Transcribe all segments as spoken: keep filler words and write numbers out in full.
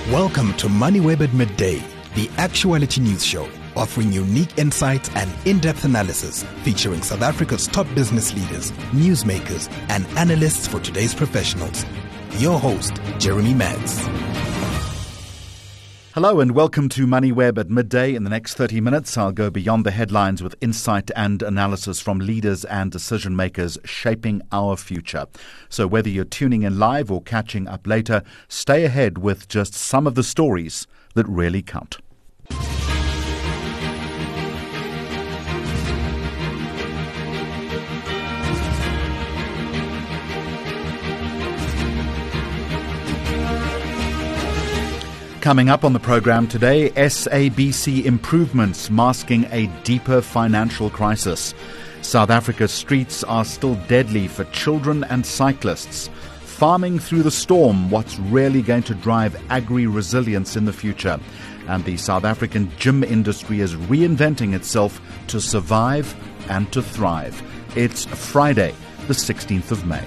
Welcome to MoneyWeb at Midday, the actuality news show, offering unique insights and in-depth analysis, featuring South Africa's top business leaders, newsmakers, and analysts for today's professionals. Your host, Jeremy Maggs. Hello and welcome to MoneyWeb at Midday. In the next thirty minutes, I'll go beyond the headlines with insight and analysis from leaders and decision makers shaping our future. So whether you're tuning in live or catching up later, stay ahead with just some of the stories that really count. Coming up on the program today, S A B C improvements masking a deeper financial crisis. South Africa's streets are still deadly for children and cyclists. Farming through the storm, what's really going to drive agri-resilience in the future? And the South African gym industry is reinventing itself to survive and to thrive. It's Friday, the sixteenth of May.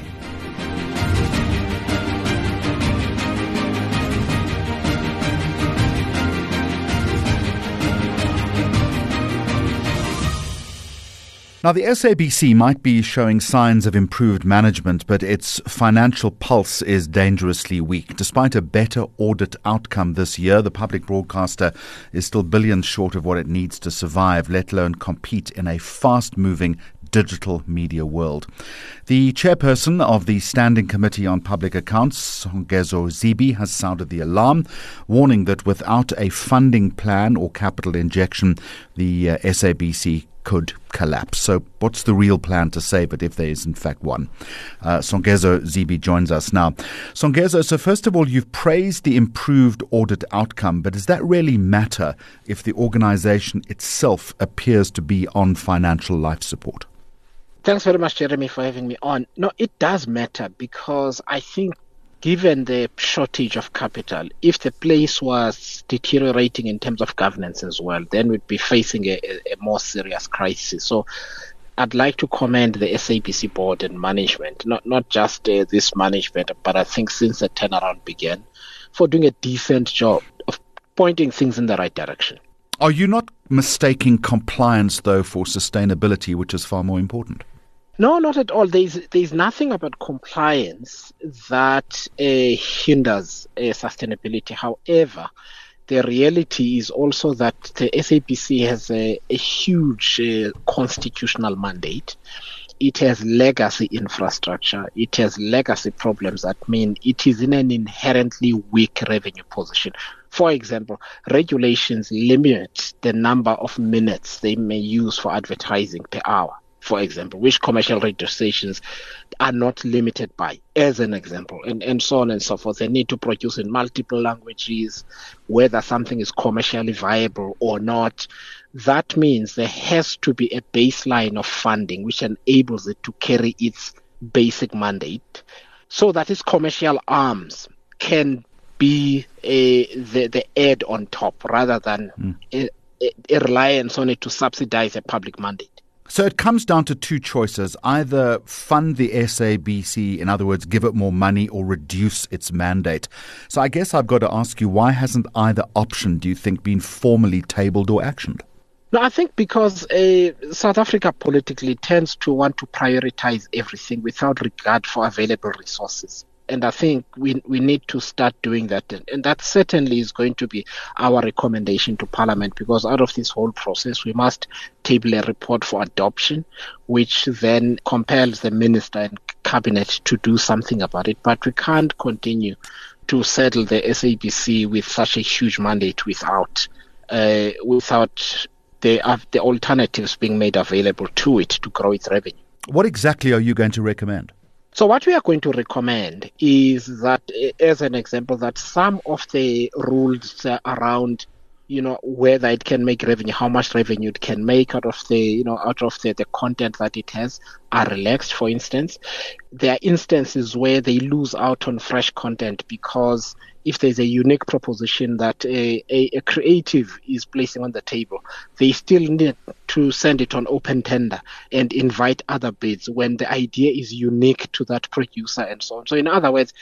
Now, the S A B C might be showing signs of improved management, but its financial pulse is dangerously weak. Despite a better audit outcome this year, the public broadcaster is still billions short of what it needs to survive, let alone compete in a fast-moving digital media world. The chairperson of the Standing Committee on Public Accounts, Songezo Zibi, has sounded the alarm, warning that without a funding plan or capital injection, the uh, S A B C could collapse. So what's the real plan to save it if there is in fact one? Uh, Songezo Zibi joins us now. Songezo, so first of all, you've praised the improved audit outcome, but does that really matter if the organization itself appears to be on financial life support? Thanks very much, Jeremy, for having me on. No, it does matter because I think given the shortage of capital, if the place was deteriorating in terms of governance as well, then we'd be facing a, a more serious crisis. So I'd like to commend the S A B C board and management, not not just uh, this management, but I think since the turnaround began, for doing a decent job of pointing things in the right direction. Are you not mistaking compliance, though, for sustainability, which is far more important? No, not at all. There's there's nothing about compliance that uh, hinders uh, sustainability. However, the reality is also that the S A B C has a, a huge uh, constitutional mandate. It has legacy infrastructure. It has legacy problems that mean it is in an inherently weak revenue position. For example, regulations limit the number of minutes they may use for advertising per hour, for example, which commercial radio stations are not limited by, as an example, and, and so on and so forth. They need to produce in multiple languages, whether something is commercially viable or not. That means there has to be a baseline of funding which enables it to carry its basic mandate so that its commercial arms can be a, the, the add on top rather than mm. a, a reliance on it to subsidize a public mandate. So it comes down to two choices, either fund the S A B C, in other words, give it more money, or reduce its mandate. So I guess I've got to ask you, why hasn't either option, do you think, been formally tabled or actioned? No, I think because uh, South Africa politically tends to want to prioritize everything without regard for available resources. And I think we we need to start doing that. And that certainly is going to be our recommendation to Parliament, because out of this whole process, we must table a report for adoption, which then compels the minister and cabinet to do something about it. But we can't continue to settle the S A B C with such a huge mandate without uh, without the, uh, the alternatives being made available to it to grow its revenue. What exactly are you going to recommend? So what we are going to recommend is that, as an example, that some of the rules around, you know, whether it can make revenue, how much revenue it can make out of the, you know, out of the, the content that it has are relaxed. For instance, there are instances where they lose out on fresh content because if there's a unique proposition that a, a, a creative is placing on the table, they still need to send it on open tender and invite other bids when the idea is unique to that producer and so on. So in other words,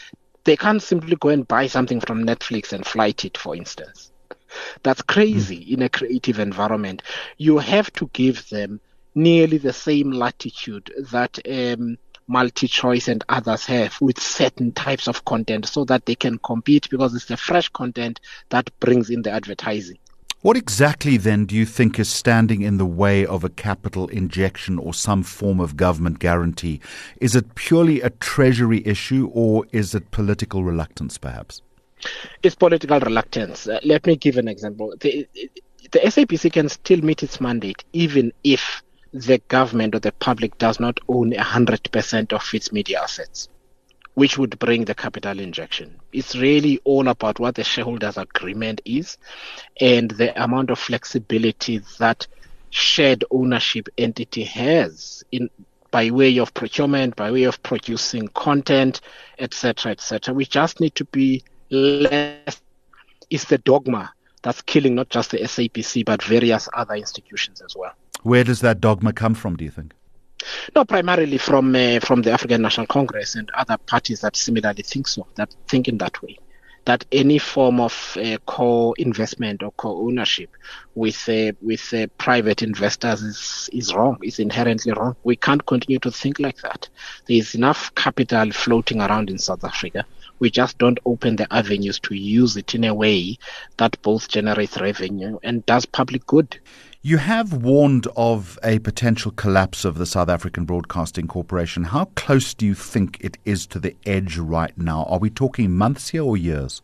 They can't simply go and buy something from Netflix and flight it, for instance. That's crazy mm. in a creative environment. You have to give them nearly the same latitude that um, MultiChoice and others have with certain types of content so that they can compete, because it's the fresh content that brings in the advertising. What exactly then do you think is standing in the way of a capital injection or some form of government guarantee? Is it purely a treasury issue, or is it political reluctance perhaps? It's political reluctance. Uh, let me give an example. The, the S A B C can still meet its mandate even if the government or the public does not own one hundred percent of its media assets, which would bring the capital injection. It's really all about what the shareholders' agreement is and the amount of flexibility that shared ownership entity has in by way of procurement, by way of producing content, et cetera, et cetera. We just need to be less. It's the dogma that's killing not just the S A B C, but various other institutions as well. Where does that dogma come from, do you think? No, primarily from uh, from the African National Congress and other parties that similarly think so, that think in that way, that any form of uh, co-investment or co-ownership with uh, with uh, private investors is, is wrong, is inherently wrong. We can't continue to think like that. There is enough capital floating around in South Africa. We just don't open the avenues to use it in a way that both generates revenue and does public good. You have warned of a potential collapse of the South African Broadcasting Corporation. How close do you think it is to the edge right now? Are we talking months here or years?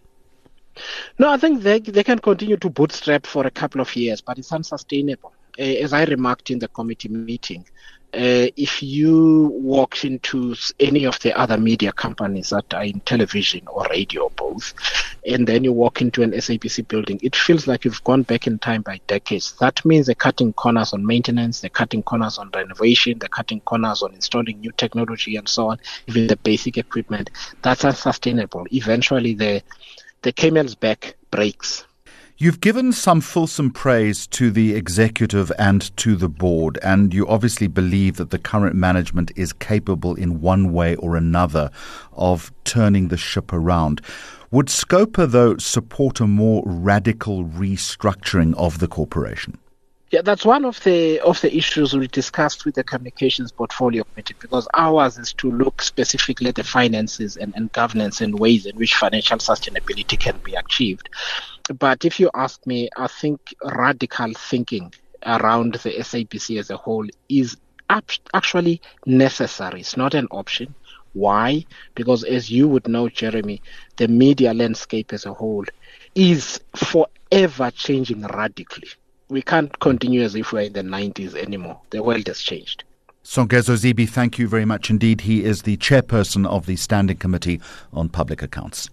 No, I think they they can continue to bootstrap for a couple of years, but it's unsustainable. Uh, as I remarked in the committee meeting, uh, if you walk into any of the other media companies that are in television or radio, both, and then you walk into an S A B C building, it feels like you've gone back in time by decades. That means they're cutting corners on maintenance, they're cutting corners on renovation, they're cutting corners on installing new technology and so on, even the basic equipment. That's unsustainable. Eventually, the the camel's back breaks. You've given some fulsome praise to the executive and to the board, and you obviously believe that the current management is capable in one way or another of turning the ship around. Would Scopa, though, support a more radical restructuring of the corporation? Yeah, that's one of the of the issues we discussed with the Communications Portfolio Committee, because ours is to look specifically at the finances and, and governance and ways in which financial sustainability can be achieved. But if you ask me, I think radical thinking around the S A B C as a whole is actually necessary. It's not an option. Why? Because as you would know, Jeremy, the media landscape as a whole is forever changing radically. We can't continue as if we're in the nineties anymore. The world has changed. Songezo Zibi, thank you very much indeed. He is the chairperson of the Standing Committee on Public Accounts.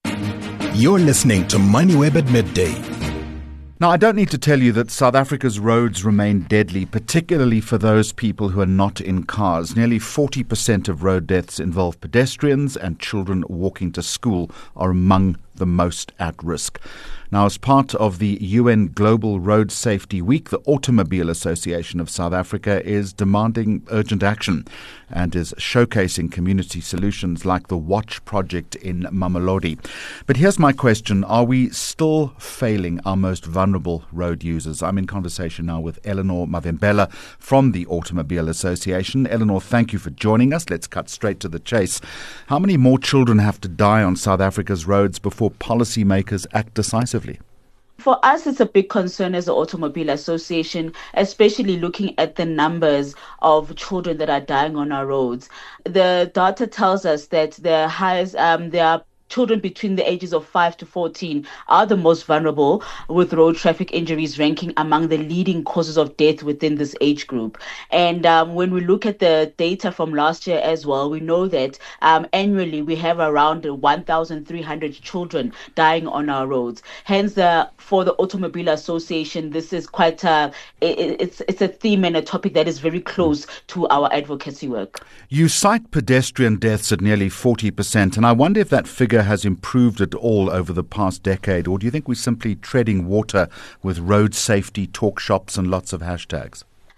You're listening to MoneyWeb at Midday. Now, I don't need to tell you that South Africa's roads remain deadly, particularly for those people who are not in cars. Nearly forty percent of road deaths involve pedestrians, and children walking to school are among the most at risk. Now, as part of the U N Global Road Safety Week, the Automobile Association of South Africa is demanding urgent action and is showcasing community solutions like the Watch Project in Mamelodi. But here's my question. Are we still failing our most vulnerable road users? I'm in conversation now with Eleanor Mavembela from the Automobile Association. Eleanor, thank you for joining us. Let's cut straight to the chase. How many more children have to die on South Africa's roads before policymakers act decisively? For us, it's a big concern as the Automobile Association, especially looking at the numbers of children that are dying on our roads. The data tells us that the highest, um, there are children between the ages of five to fourteen are the most vulnerable, with road traffic injuries ranking among the leading causes of death within this age group. And um, when we look at the data from last year as well, we know that um, annually we have around one thousand three hundred children dying on our roads. Hence, uh, for the Automobile Association, this is quite a, it, it's, it's a theme and a topic that is very close to our advocacy work. You cite pedestrian deaths at nearly forty percent, and I wonder if that figure has improved at all over the past decade, or do you think we're simply treading water with road safety talk shops and lots of hashtags?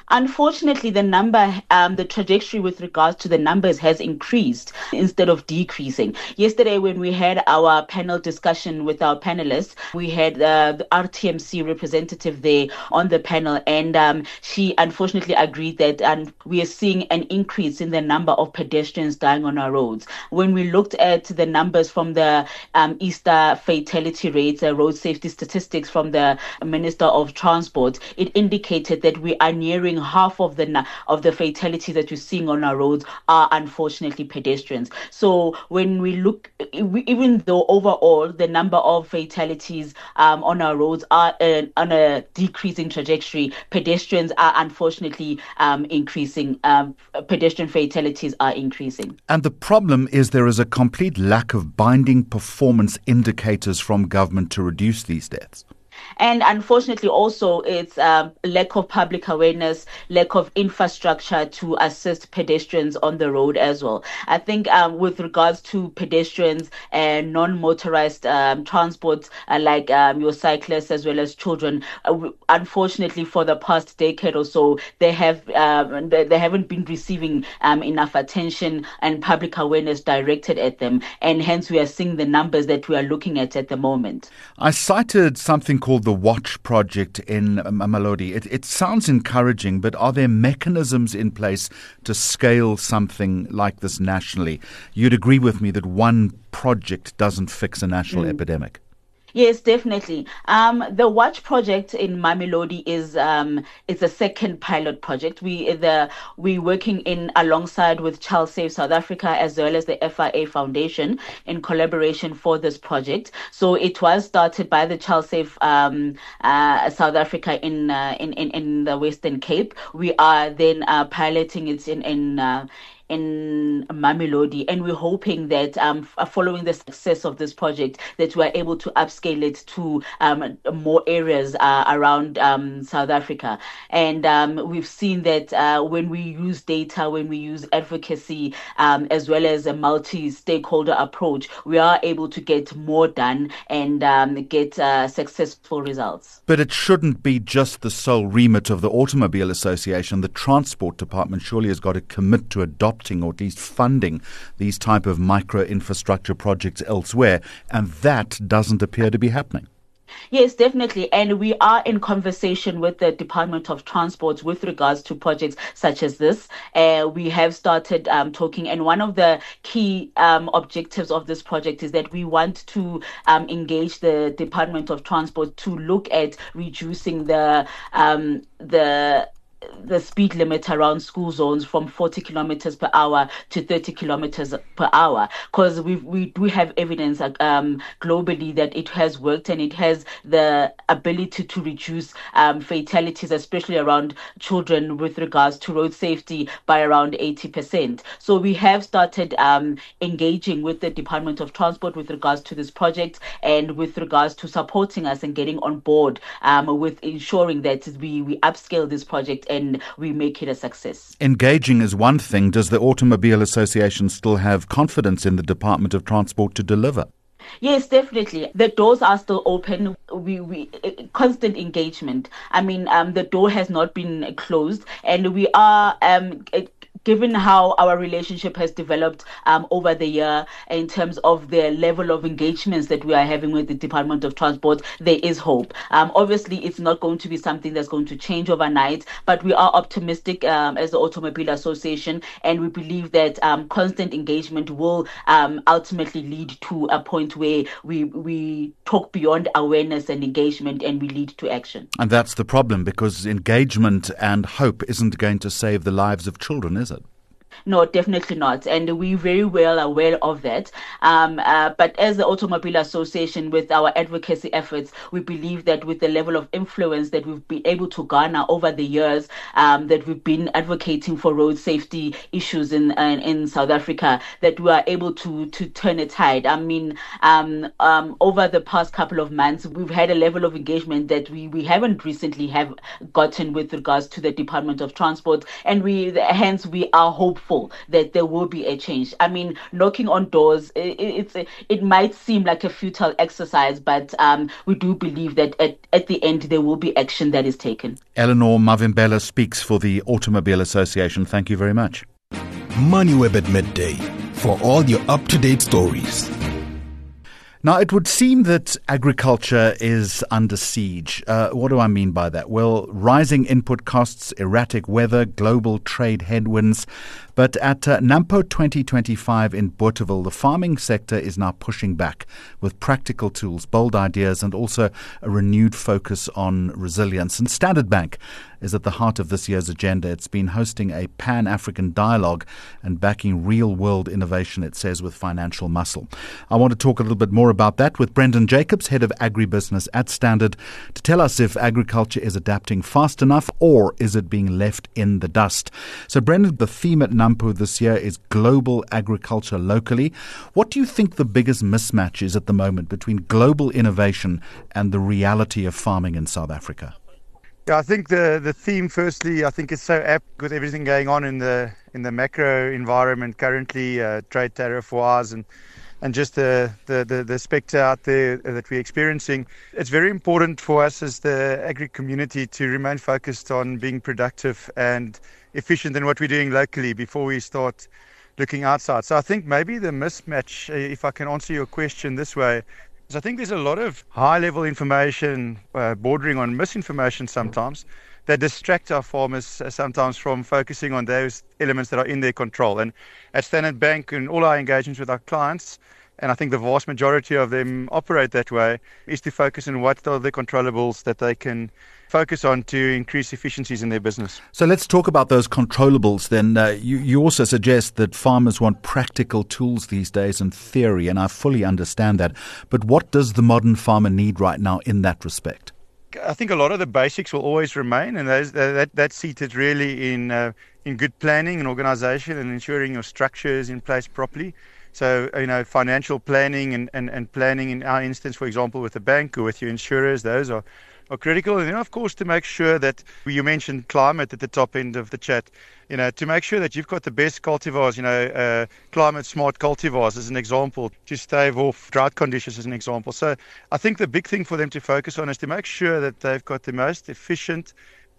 Unfortunately, the number, um, the trajectory with regards to the numbers has increased instead of decreasing. Yesterday, when we had our panel discussion with our panelists, we had uh, the R T M C representative there on the panel, and um, she unfortunately agreed that um, we are seeing an increase in the number of pedestrians dying on our roads. When we looked at the numbers from the um, Easter fatality rates, uh, road safety statistics from the Minister of Transport, it indicated that we are nearing half of the of the fatalities that we're seeing on our roads are unfortunately pedestrians. So when we look, even though overall the number of fatalities um, on our roads are uh, on a decreasing trajectory, pedestrians are unfortunately um, increasing. Um, pedestrian fatalities are increasing. And the problem is there is a complete lack of binding performance indicators from government to reduce these deaths. And unfortunately, also, it's um, lack of public awareness, lack of infrastructure to assist pedestrians on the road as well. I think um, with regards to pedestrians and non-motorized um, transport, uh, like um, your cyclists as well as children, uh, unfortunately, for the past decade or so, they have um, they, they haven't been receiving um, enough attention and public awareness directed at them, and hence we are seeing the numbers that we are looking at at the moment. I cited something called the Watch Project in Mamelodi. It, it sounds encouraging, but are there mechanisms in place to scale something like this nationally? You'd agree with me that one project doesn't fix a national mm. epidemic. Yes, definitely. Um, the Watch Project in Mamelodi is um, it's a second pilot project. We the we working in alongside with Child Safe South Africa as well as the F I A Foundation in collaboration for this project. So it was started by the Child Safe um, uh, South Africa in, uh, in in in the Western Cape. We are then uh, piloting it in in. Uh, in Mamelodi, and we're hoping that um, following the success of this project that we're able to upscale it to um, more areas uh, around um, South Africa. And um, we've seen that uh, when we use data, when we use advocacy, um, as well as a multi-stakeholder approach, we are able to get more done and um, get uh, successful results. But it shouldn't be just the sole remit of the Automobile Association. The Transport Department surely has got to commit to adopt or at least funding these type of micro-infrastructure projects elsewhere, and that doesn't appear to be happening. Yes, definitely. And we are in conversation with the Department of Transport with regards to projects such as this. Uh, we have started um, talking, and one of the key um, objectives of this project is that we want to um, engage the Department of Transport to look at reducing the um, the the speed limit around school zones from forty kilometers per hour to thirty kilometers per hour, because we we do have evidence um, globally that it has worked and it has the ability to reduce um, fatalities, especially around children with regards to road safety, by around eighty percent. So we have started um, engaging with the Department of Transport with regards to this project and with regards to supporting us and getting on board um, with ensuring that we, we upscale this project and we make it a success. Engaging is one thing. Does the Automobile Association still have confidence in the Department of Transport to deliver? Yes, definitely. The doors are still open. We, we constant engagement. I mean, um, the door has not been closed, and we are um. Given how our relationship has developed um, over the year in terms of the level of engagements that we are having with the Department of Transport, there is hope. Um, obviously, it's not going to be something that's going to change overnight, but we are optimistic um, as the Automobile Association, and we believe that um, constant engagement will um, ultimately lead to a point where we, we talk beyond awareness and engagement and we lead to action. And that's the problem, because engagement and hope isn't going to save the lives of children, is it? No, definitely not. And we're very well aware of that. Um, uh, but as the Automobile Association, with our advocacy efforts, we believe that with the level of influence that we've been able to garner over the years, um, that we've been advocating for road safety issues in in, in South Africa, that we are able to to turn a tide. I mean, um, um, over the past couple of months, we've had a level of engagement that we, we haven't recently have gotten with regards to the Department of Transport. And we hence we are hopeful hopeful that there will be a change. I mean, knocking on doors, it, it's a, it might seem like a futile exercise, but um, we do believe that at, at the end there will be action that is taken. Eleanor Mavimbela speaks for the Automobile Association. Thank you very much. MoneyWeb at midday for all your up-to-date stories. Now, it would seem that agriculture is under siege. Uh, what do I mean by that? Well, rising input costs, erratic weather, global trade headwinds. But at uh, NAMPO twenty twenty-five in Bothaville, the farming sector is now pushing back with practical tools, bold ideas, and also a renewed focus on resilience. And Standard Bank is at the heart of this year's agenda. It's been hosting a Pan-African dialogue and backing real-world innovation, it says, with financial muscle. I want to talk a little bit more about that with Brendan Jacobs, Head of Agribusiness at Standard, to tell us if agriculture is adapting fast enough or is it being left in the dust. So, Brendan, the theme at NAMPO this year is global agriculture locally. What do you think the biggest mismatch is at the moment between global innovation and the reality of farming in South Africa? Yeah, I think the, the theme, firstly, I think it's so apt with everything going on in the in the macro environment currently, uh, trade tariff wars and and just the, the, the, the spectre out there that we're experiencing. It's very important for us as the agri community to remain focused on being productive and efficient in what we're doing locally before we start looking outside. So I think maybe the mismatch, if I can answer your question this way, I think there's a lot of high-level information, uh, bordering on misinformation sometimes, that distract our farmers uh, sometimes from focusing on those elements that are in their control. And at Standard Bank, in all our engagements with our clients, and I think the vast majority of them operate that way, is to focus on what are the controllables that they can focus on to increase efficiencies in their business. So let's talk about those controllables then. Uh, you, you also suggest that farmers want practical tools these days in theory, and I fully understand that. But what does the modern farmer need right now in that respect? I think a lot of the basics will always remain, and those, that, that's seated really in uh, in good planning and organisation and ensuring your structure is in place properly. So, you know, financial planning and, and, and planning in our instance, for example, with the bank or with your insurers, those are are critical. And then, of course, to make sure that, you mentioned climate at the top end of the chat, you know, to make sure that you've got the best cultivars, you know, uh, climate-smart cultivars as an example, to stave off drought conditions as an example. So I think the big thing for them to focus on is to make sure that they've got the most efficient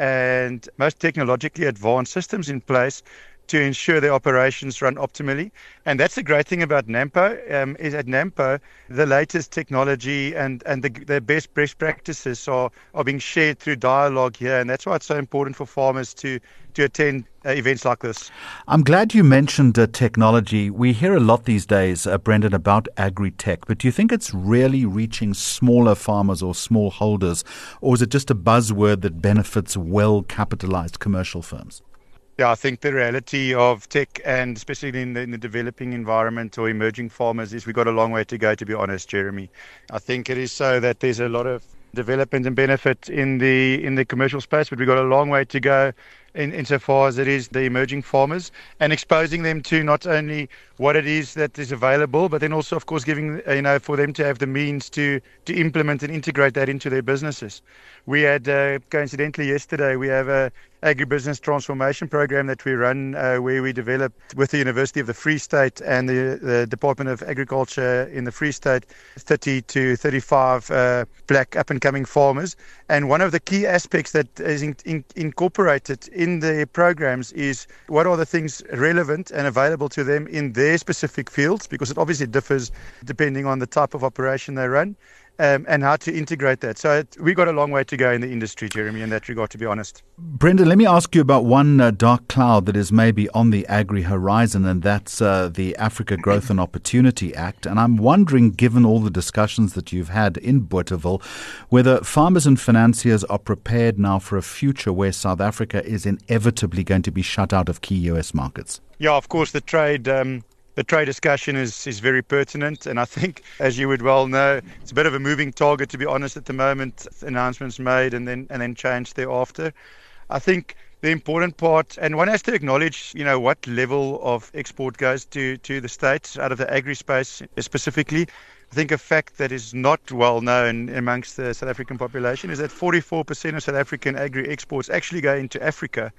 and most technologically advanced systems in place to ensure their operations run optimally. And that's the great thing about NAMPO, um, is at NAMPO, the latest technology and, and the, the best best practices are, are being shared through dialogue here. And that's why it's so important for farmers to, to attend uh, events like this. I'm glad you mentioned uh, technology. We hear a lot these days, uh, Brendan, about agri-tech, but do you think it's really reaching smaller farmers or smallholders, or is it just a buzzword that benefits well-capitalized commercial firms? Yeah, I think the reality of tech, and especially in the, in the developing environment or emerging farmers, is we've got a long way to go, to be honest, Jeremy. I think it is so that there's a lot of development and benefit in the in the commercial space, but we've got a long way to go in insofar as it is the emerging farmers, and exposing them to not only what it is that is available, but then also, of course, giving, you know, for them to have the means to to implement and integrate that into their businesses. We had, uh, coincidentally yesterday, we have a agribusiness transformation program that we run uh, where we developed with the University of the Free State and the, the Department of Agriculture in the Free State thirty to thirty-five uh, black up-and-coming farmers. And one of the key aspects that is in, in, incorporated in the programs is what are the things relevant and available to them in their specific fields, because it obviously differs depending on the type of operation they run. Um, and how to integrate that. So it, we've got a long way to go in the industry, Jeremy, in that regard, to be honest. Brendan, let me ask you about one uh, dark cloud that is maybe on the agri horizon, and that's uh, the Africa Growth and Opportunity Act. And I'm wondering, given all the discussions that you've had in Bothaville, whether farmers and financiers are prepared now for a future where South Africa is inevitably going to be shut out of key U S markets. Yeah, of course, the trade... Um The trade discussion is, is very pertinent, and I think, as you would well know, it's a bit of a moving target, to be honest, at the moment. Announcements made and then and then changed thereafter. I think the important part, and one has to acknowledge, you know, what level of export goes to, to the States out of the agri-space specifically. I think a fact that is not well known amongst the South African population is that forty-four percent of South African agri-exports actually go into Africa.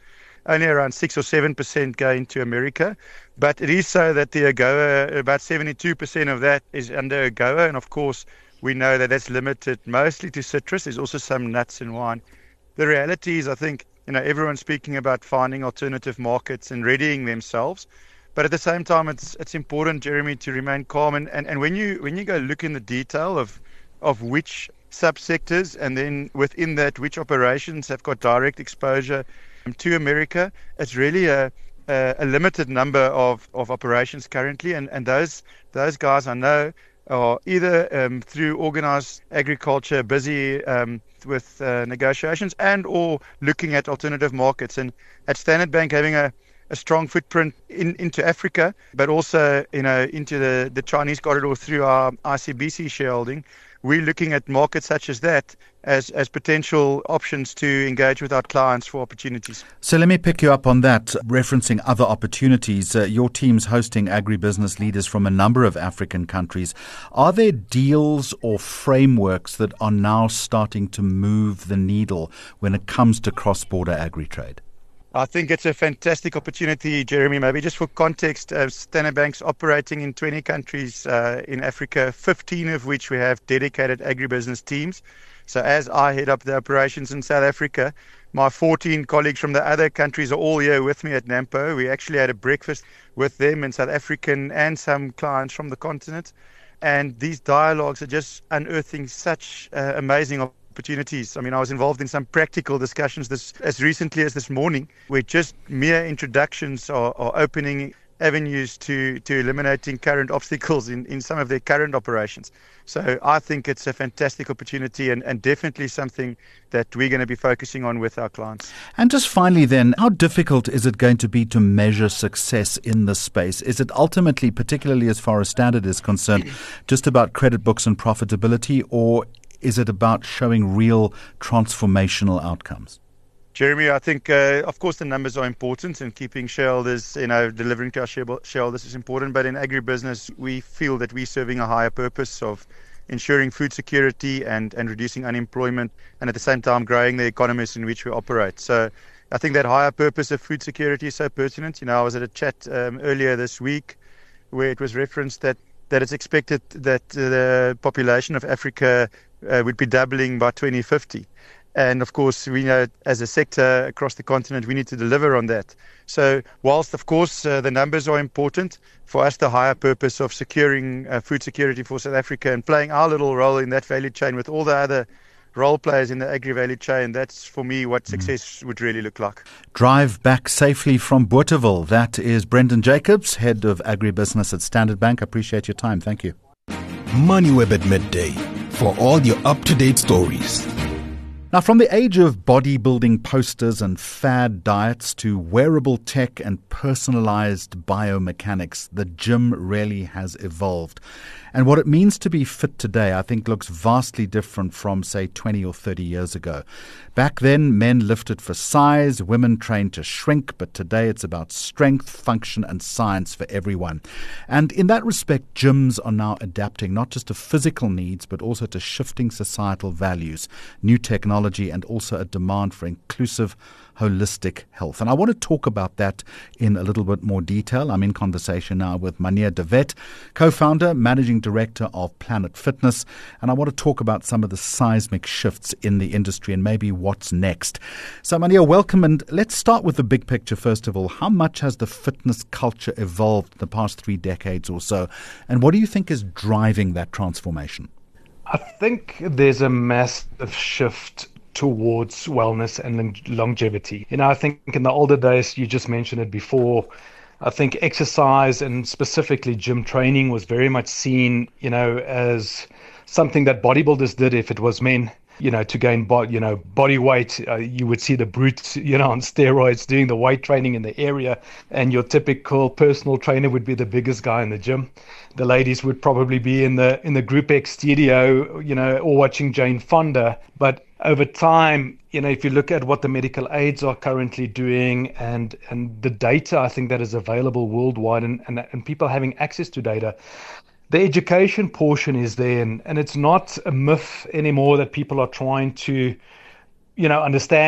only around six or seven percent go into America. But it is so that the AGOA, about seventy-two percent of that is under AGOA. And of course, we know that that's limited mostly to citrus. There's also some nuts and wine. The reality is, I think, you know, everyone's speaking about finding alternative markets and readying themselves. But at the same time, it's it's important, Jeremy, to remain calm. And, and, and when you when you go look in the detail of of which subsectors and then within that, which operations have got direct exposure to America, it's really a a, a limited number of, of operations currently. And, and those those guys I know are either um, through organized agriculture, busy um, with uh, negotiations and or looking at alternative markets. And at Standard Bank, having a, a strong footprint in, into Africa, but also, you know, into the, the Chinese corridor through our I C B C shareholding, we're looking at markets such as that as, as potential options to engage with our clients for opportunities. So let me pick you up on that, referencing other opportunities. Uh, your team's hosting agribusiness leaders from a number of African countries. Are there deals or frameworks that are now starting to move the needle when it comes to cross-border agri-trade? I think it's a fantastic opportunity, Jeremy. Maybe just for context, uh, Standard Bank's operating in twenty countries uh, in Africa, fifteen of which we have dedicated agribusiness teams. So as I head up the operations in South Africa, my fourteen colleagues from the other countries are all here with me at NAMPO. We actually had a breakfast with them and South African and some clients from the continent. And these dialogues are just unearthing such uh, amazing opportunities. opportunities. I mean, I was involved in some practical discussions this as recently as this morning, where just mere introductions are, are opening avenues to, to eliminating current obstacles in, in some of their current operations. So I think it's a fantastic opportunity and, and definitely something that we're going to be focusing on with our clients. And just finally then, how difficult is it going to be to measure success in this space? Is it ultimately, particularly as far as Standard is concerned, just about credit books and profitability, or is it about showing real transformational outcomes? Jeremy, I think, uh, of course, the numbers are important and keeping shareholders, you know, delivering to our shareholders is important. But in agribusiness, we feel that we're serving a higher purpose of ensuring food security and, and reducing unemployment and at the same time growing the economies in which we operate. So I think that higher purpose of food security is so pertinent. You know, I was at a chat um, earlier this week where it was referenced that, that it's expected that the population of Africa uh, would be doubling by twenty fifty. And of course, we know as a sector across the continent, we need to deliver on that. So whilst, of course, uh, the numbers are important, for us, the higher purpose of securing uh, food security for South Africa and playing our little role in that value chain with all the other role players in the agri-value chain, that's for me what success would really look like. Drive back safely from Bothaville. That is Brendan Jacobs, Head of Agribusiness at Standard Bank. I appreciate your time. Thank you. MoneyWeb at midday for all your up-to-date stories. Now, from the age of bodybuilding posters and fad diets to wearable tech and personalized biomechanics, the gym really has evolved. And what it means to be fit today, I think, looks vastly different from, say, twenty or thirty years ago. Back then, men lifted for size, women trained to shrink, but today it's about strength, function, and science for everyone. And in that respect, gyms are now adapting not just to physical needs, but also to shifting societal values, new technology, and also a demand for inclusive, holistic health. And I want to talk about that in a little bit more detail. I'm in conversation now with Mania de Wet, co-founder, managing director of Planet Fitness. And I want to talk about some of the seismic shifts in the industry and maybe what's next. So Mania, welcome. And let's start with the big picture first of all. How much has the fitness culture evolved in the past three decades or so? And what do you think is driving that transformation? I think there's a massive shift towards wellness and longevity. You know, I think in the older days, you just mentioned it before, I think exercise and specifically gym training was very much seen, you know, as something that bodybuilders did if it was men. You know, to gain bo- you know, body weight, uh, you would see the brutes, you know, on steroids doing the weight training in the area, and your typical personal trainer would be the biggest guy in the gym. The ladies would probably be in the in the Group X studio, you know, or watching Jane Fonda. But over time, you know, if you look at what the medical aids are currently doing and and the data, I think that is available worldwide, and and, and people having access to data, the education portion is there, and, and it's not a myth anymore that people are trying to, you know, understand that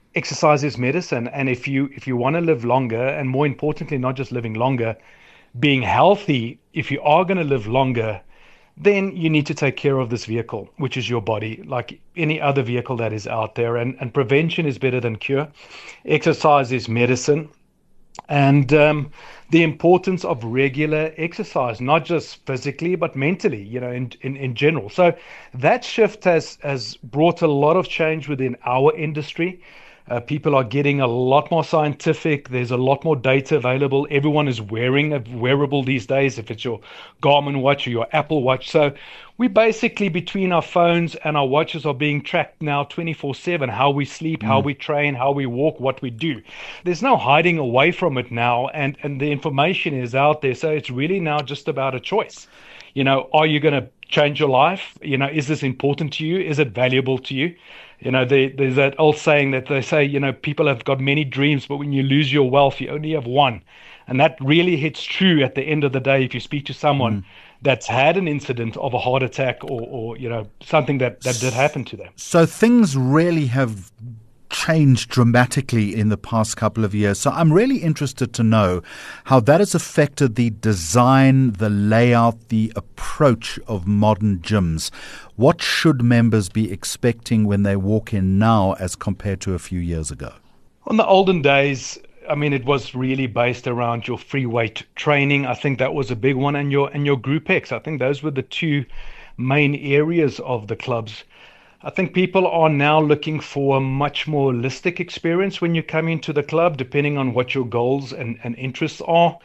exercise is medicine. And if you if you want to live longer, and more importantly, not just living longer, being healthy, if you are going to live longer, then you need to take care of this vehicle, which is your body, like any other vehicle that is out there. And, and prevention is better than cure. Exercise is medicine. And um, the importance of regular exercise, not just physically, but mentally, you know, in, in, in general. So that shift has, has brought a lot of change within our industry. Uh, people are getting a lot more scientific. There's a lot more data available. Everyone is wearing a wearable these days, if it's your Garmin watch or your Apple watch. So we basically, between our phones and our watches, are being tracked now twenty-four seven, how we sleep, mm. how we train, how we walk, what we do. There's no hiding away from it now, and, and the information is out there. So it's really now just about a choice. You know, are you going to change your life? You know, is this important to you? Is it valuable to you? You know, they, there's that old saying that they say, you know, people have got many dreams, but when you lose your wealth, you only have one. And that really hits true at the end of the day if you speak to someone mm. that's had an incident of a heart attack or, or you know, something that, that did happen to them. So things really have changed dramatically in the past couple of years. So I'm really interested to know how that has affected the design, the layout, the approach of modern gyms. What should members be expecting when they walk in now as compared to a few years ago? In the olden days, I mean, it was really based around your free weight training. I think that was a big one, and your and your Group X. I think those were the two main areas of the clubs. I think people are now looking for a much more holistic experience when you come into the club, depending on what your goals and, and interests are,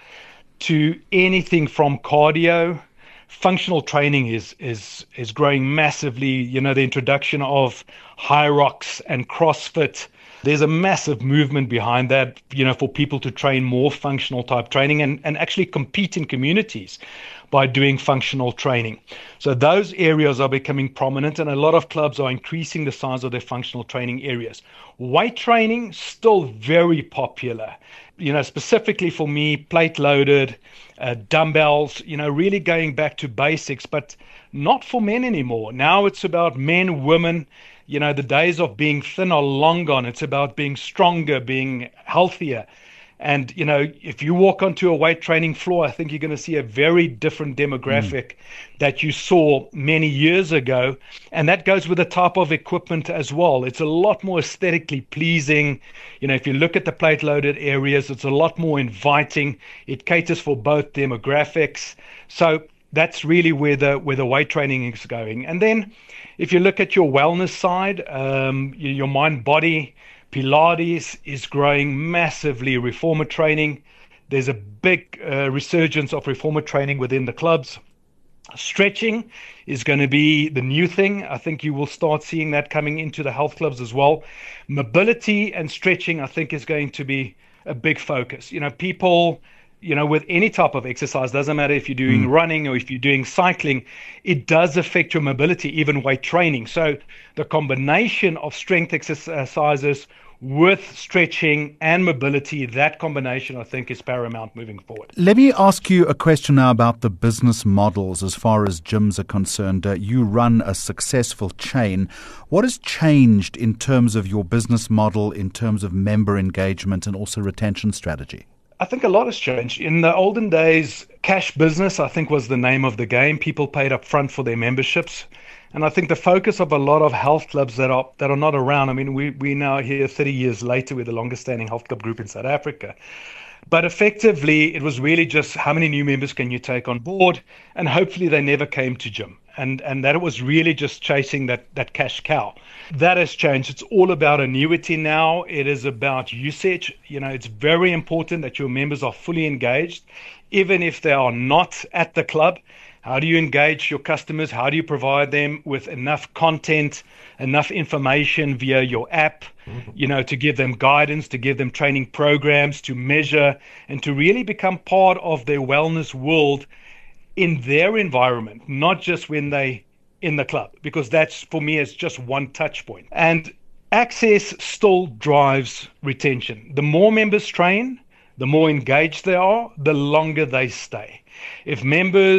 to anything from cardio. Functional training is is is growing massively. You know, the introduction of High Rocks and CrossFit. There's a massive movement behind that, you know, for people to train more functional type training and, and actually compete in communities by doing functional training. So those areas are becoming prominent, and a lot of clubs are increasing the size of their functional training areas. Weight training, still very popular. You know, specifically for me, plate loaded, uh, dumbbells, you know, really going back to basics, but not for men anymore. Now it's about men, women. You know, the days of being thin are long gone. It's about being stronger, being healthier. And, you know, if you walk onto a weight training floor, I think you're going to see a very different demographic mm. that you saw many years ago. And that goes with the type of equipment as well. It's a lot more aesthetically pleasing. You know, if you look at the plate loaded areas, it's a lot more inviting. It caters for both demographics. So that's really where the where the weight training is going. And then if you look at your wellness side, um, your mind body, Pilates is growing massively. Reformer training, there's a big uh, resurgence of reformer training within the clubs. Stretching is going to be the new thing. I think you will start seeing that coming into the health clubs as well. Mobility and stretching, I think, is going to be a big focus. You know, people, you know, with any type of exercise, doesn't matter if you're doing mm. running or if you're doing cycling, it does affect your mobility, even weight training. So the combination of strength exercises with stretching and mobility, that combination, I think, is paramount moving forward. Let me ask you a question now about the business models as far as gyms are concerned. Uh, you run a successful chain. What has changed in terms of your business model, in terms of member engagement and also retention strategy? I think a lot has changed. In the olden days, cash business, I think, was the name of the game. People paid up front for their memberships. And I think the focus of a lot of health clubs that are that are not around, I mean, we, we now here thirty years later, we're the longest standing health club group in South Africa. But effectively, it was really just how many new members can you take on board? And hopefully they never came to gym. And and that it was really just chasing that, that cash cow. That has changed. It's all about annuity now. It is about usage. You know, it's very important that your members are fully engaged, even if they are not at the club. How do you engage your customers? How do you provide them with enough content, enough information via your app, mm-hmm. you know, to give them guidance, to give them training programs, to measure, and to really become part of their wellness world in their environment, not just when they in the club, because that's, for me, is just one touch point. And access still drives retention. The more members train, the more engaged they are, the longer they stay. If members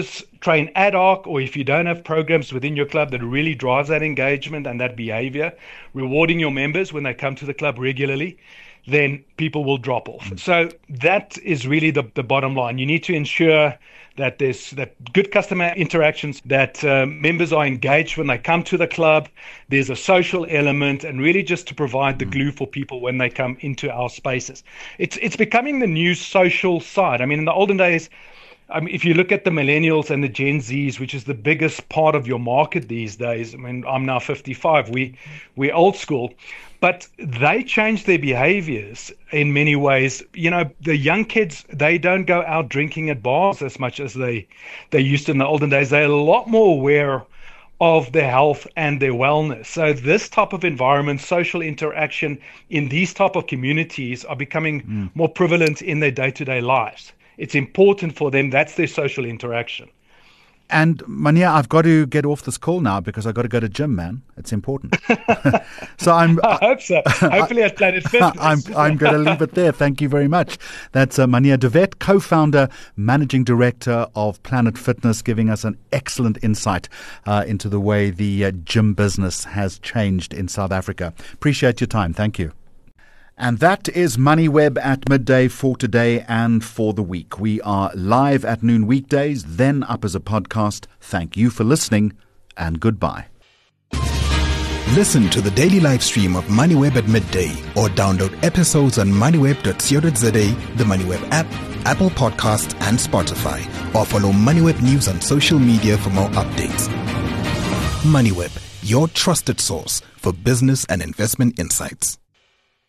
train ad hoc, or if you don't have programs within your club that really drives that engagement and that behavior, rewarding your members when they come to the club regularly, then people will drop off. Mm. So that is really the, the bottom line. You need to ensure that there's that good customer interactions, that uh, members are engaged when they come to the club. There's a social element, and really just to provide the glue for people when they come into our spaces. It's it's becoming the new social side. I mean, in the olden days, I mean, if you look at the millennials and the Gen Zs, which is the biggest part of your market these days, I mean, I'm now fifty-five. We we're old school. But they change their behaviors in many ways. You know, the young kids, they don't go out drinking at bars as much as they, they used to in the olden days. They're a lot more aware of their health and their wellness. So this type of environment, social interaction in these type of communities are becoming mm. more prevalent in their day-to-day lives. It's important for them. That's their social interaction. And Mania, I've got to get off this call now because I've got to go to gym, man. It's important. so I'm. I hope so. Hopefully, at Planet Fitness. I'm. I'm going to leave it there. Thank you very much. That's uh, Mania de Wet, co-founder, managing director of Planet Fitness, giving us an excellent insight uh, into the way the uh, gym business has changed in South Africa. Appreciate your time. Thank you. And that is MoneyWeb at midday for today and for the week. We are live at noon weekdays, then up as a podcast. Thank you for listening, and goodbye. Listen to the daily live stream of MoneyWeb at midday, or download episodes on moneyweb dot co dot za, the MoneyWeb app, Apple Podcasts, and Spotify. Or follow MoneyWeb News on social media for more updates. MoneyWeb, your trusted source for business and investment insights.